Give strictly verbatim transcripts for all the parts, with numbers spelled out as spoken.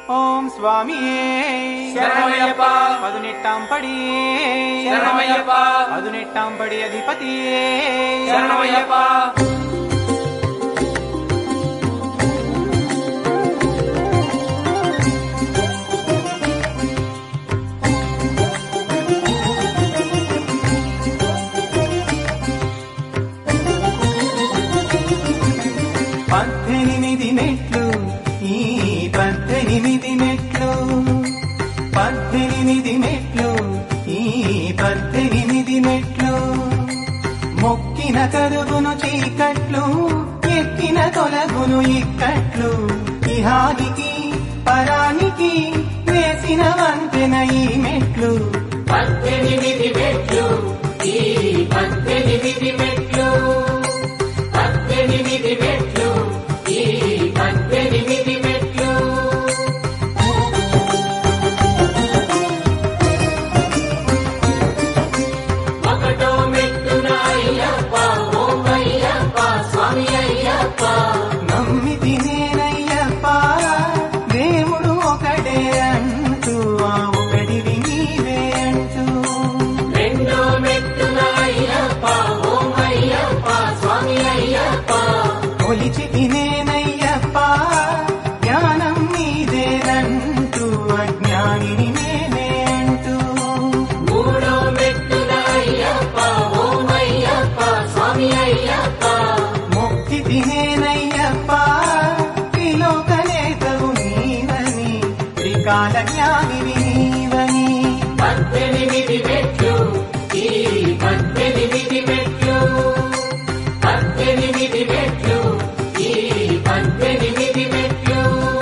ఓం స్వామియే శరణమయ్యప్ప పదునెట్టాంపడి శరణమయ్యప్ప పదునెట్టాంపడి అధిపతియే శరణమయ్యప్ప పద్దెనిమిది మెట్లు ఈ పద్దెనిమిది మెట్లు పద్దెనిమిది మెట్లు ఈ పద్దెనిమిది మెట్లు మొక్కిన కరుగును చీకట్లు ఎక్కిన తొలగును ఇక్కట్లు ఇహానికి పరానికి వేసిన వంతెన ఈ మెట్లు పద్దెనిమిది మెట్లు ఈ పద్దెనిమిది మెట్లు పద్దెనిమిది మెట్లు ఈ పద్దెనిమిది మెట్లు ఒకటో మెట్టున అయ్యప్ప ఓం అయ్యప్ప స్వామి అయ్యప్ప నమ్మి తినేనయ్యప్ప దేవుడు ఒకడే అంటూ ఆ ఒకటివి నీవే అంటూ రెండో మెట్టున అయ్యప్ప ఓం అయ్యప్ప స్వామి అయ్యప్ప కొలిచి తినేనయ్యప్ప జ్ఞానం నీదేనంటూ అజ్ఞానిని నేనే అంటూ మూడో మెట్టున అయ్యప్ప ఓం అయ్యప్ప స్వామి అయ్యప్ప మొక్కి తినేనయ్యప్ప త్రిలోకనేతవు నీవని త్రికాల జ్ఞానివి నీవని పద్దెనిమిది మెట్లు ఈ పద్దెనిమిది మెట్లు పద్దెనిమిది మెట్లు ఈ పద్దెనిమిది మెట్లు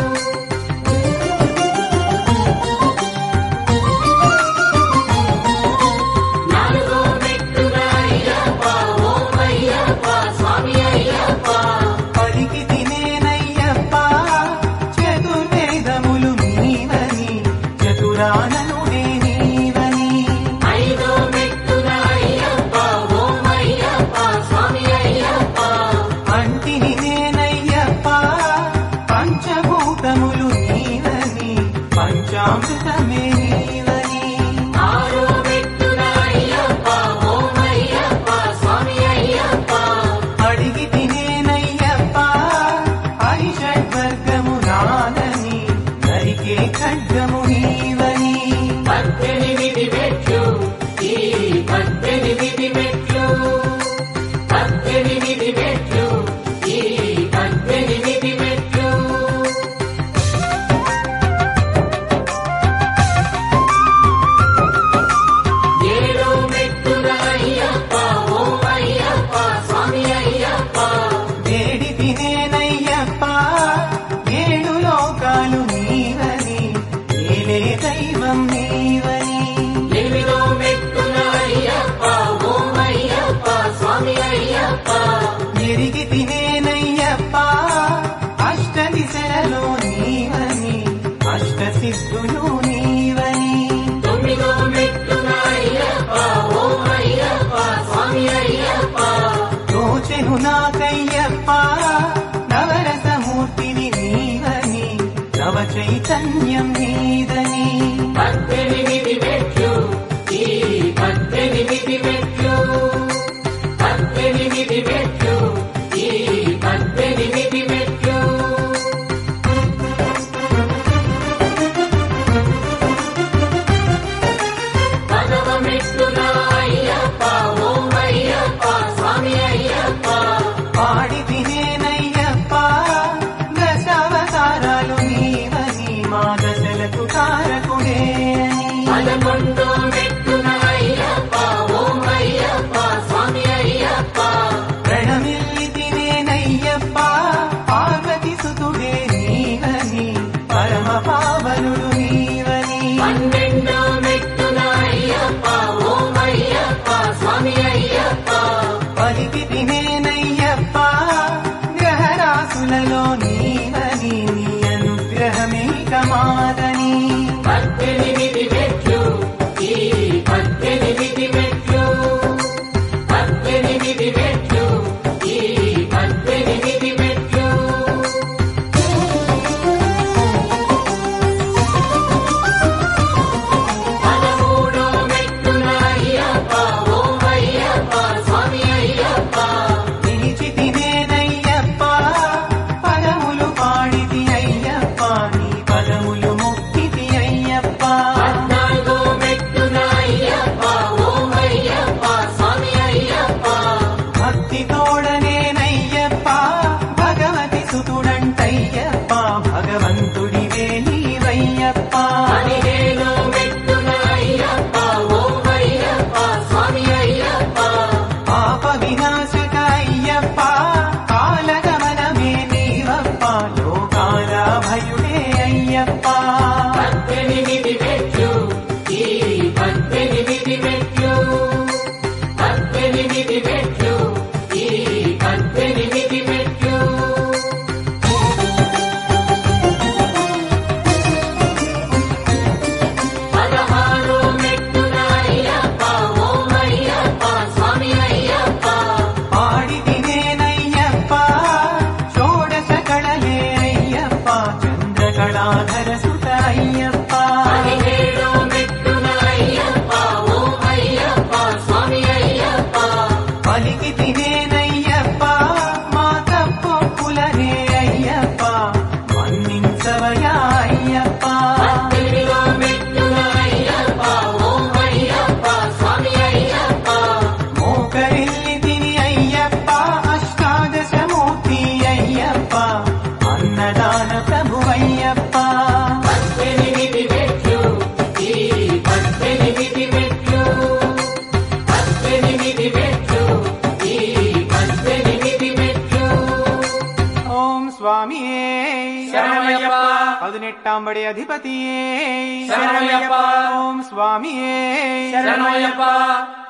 నాలుగో మెట్టున అయ్యప్ప ఓం అయ్యప్ప స్వామి అయ్యప్ప పలికి తినేనయ్యప్ప చతుర్వేదములు నీవని చతురాననుడే నీవని ఐదో మెట్టున అయ్యప్ప ఓం అయ్యప్ప స్వామి అయ్యప్ప అంటిని నేనయ్యప్ప పంచభూతములు నీవని పంచామృతమే నీవని ఆరో మెట్టున అయ్యప్ప ఓం అయ్యప్ప స్వామి అయ్యప్ప అడిగి తినేనయ్యప్ప హరిషడ్వర్గము నాదని నరికే ఖడ్గము నీవని పద్దెనిమిది మెట్లు ఈ పద్దెనిమిది మెట్లు పద్దెనిమిది మెట్లు ఈ పద్దెనిమిది మెట్లు ఏడో మెట్టున అయ్యప్ప ఓం అయ్యప్ప స్వామి అయ్యప్ప వేడి తినేనయ్యప్ప ఏడు లోకాలు నీవని ఏలే దైవం నీవని ఎనిమిదో మెట్టున అయ్యప్ప ఓం అయ్యప్ప స్వామి అయ్యప్ప ఎరిగి తినేనయ్యప్ప అష్ట దిశలలో నీవని అష్ట సిద్ధులు నీవని తొమ్మిదో మెట్టున అయ్యప్ప ఓం అయ్యప్ప స్వామి అయ్యప్ప తోచెను నాకయ్యప్ప నవరసమూర్తిని నీవని నవ చైతన్యం నీదని పద్దెనిమిది మెట్లు ఈ పద్దెనిమిది మెట్లు పద్దెనిమిది మెట్లు ఈ పద్దెనిమిది మెట్లు పదవ మెట్టున అయ్యప్ప ఓం అయ్యప్ప స్వామి అయ్యప్ప పాడి తినేనయ్యప్ప దశావతారాలు నీవని మా దశలకు తారకుడే అని పదకొండో మెట్టున అయ్యప్ప ఓం అయ్యప్ప స్వామి అయ్యప్ప ప్రణమిల్లి తినేనయ్యప్ప పార్వతి సుతుడే నీవని పరమ పావనుడు నీవని పన్నెండో మెట్టున అయ్యప్ప ఓం అయ్యప్ప స్వామి అయ్యప్ప పలికి తినేనయ్యప్ప గ్రహరాశులలో నీవని నీ అనుగ్రహమే కమాదని పద్దెనిమిది మెట్లు ఈ పద్దెనిమిది మెట్లు పద్దెనిమిది మెట్లు ఈ పద్దెనిమిది మెట్లు சுவாமியே శరణమయ్యప్ప பதினெட்டாம்படி அதிபதியே శరణమయ్యప్ప ஓம் சுவாமியே శరణమయ్యప్ప